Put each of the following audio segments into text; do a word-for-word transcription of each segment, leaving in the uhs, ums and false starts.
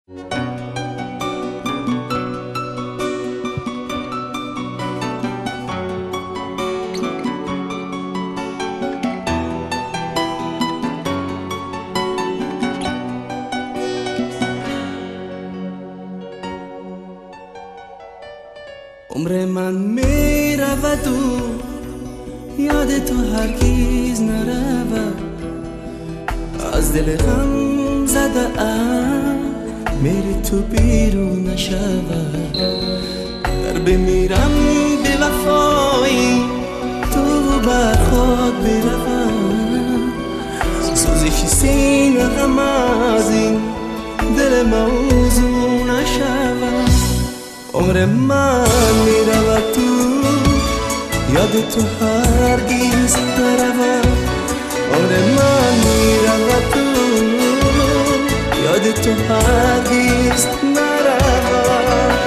عمر من می رود و یاد تو هرگیز نرود، از دل غم زده ام میری تو بیرون نشود. در بمیرم به وفایی تو بر خود بروم، سوزش سینه غم از این دل موضوع نشود. عمر من می رود تو یاد تو هرگیز نرود، عمر من می رود تو یاد تو هرگیز نرود.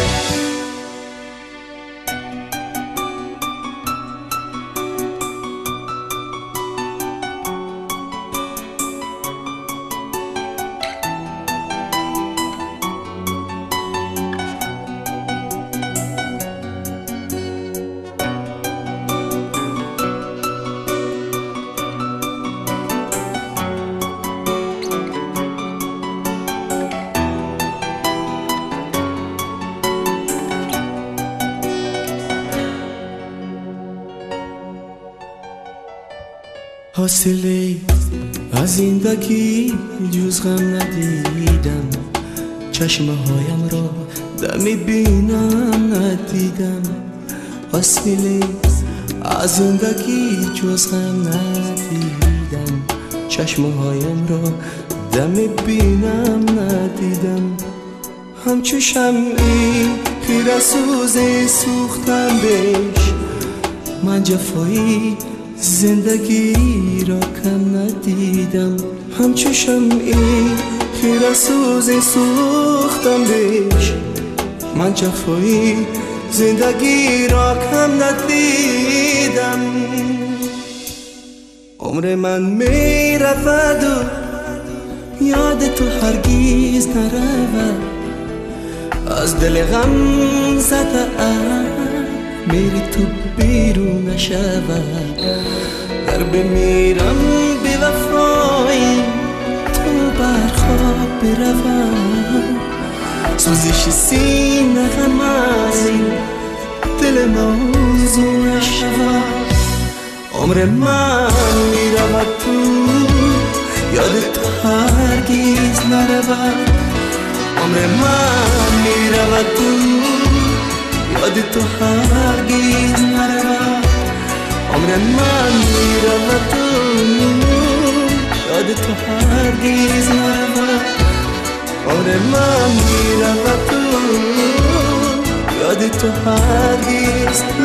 حاصله از زندگی جز غم ندیدم، چشمه هایم را دمی بینم ندیدم. حاصله از زندگی جز غم ندیدم، چشمه هایم را دمی بینم ندیدم. همچو شمعی خیره سوزه سوختم بهش، من جفایی زندگی را کم ندیدم. همچو شمعی خیره سوزه سوختم بهش، من جفایی زندگی را کم ندیدم. عمر من می رود و یاد تو هرگیز نرود، از دل غم زده ام میری تو بیرون نشود. در بمیرم به وفایی تو بر خواب بروم، سوزش سینه غم از این دل موضوع نشود. عمر من می رود تو یاد تو هرگیز نرود، عمر من می رود تو یاد تو هرگیز نرود. عمر من می رود تو یاد تو هرگیز نرود، عمر من می رود تو یاد تو هرگیز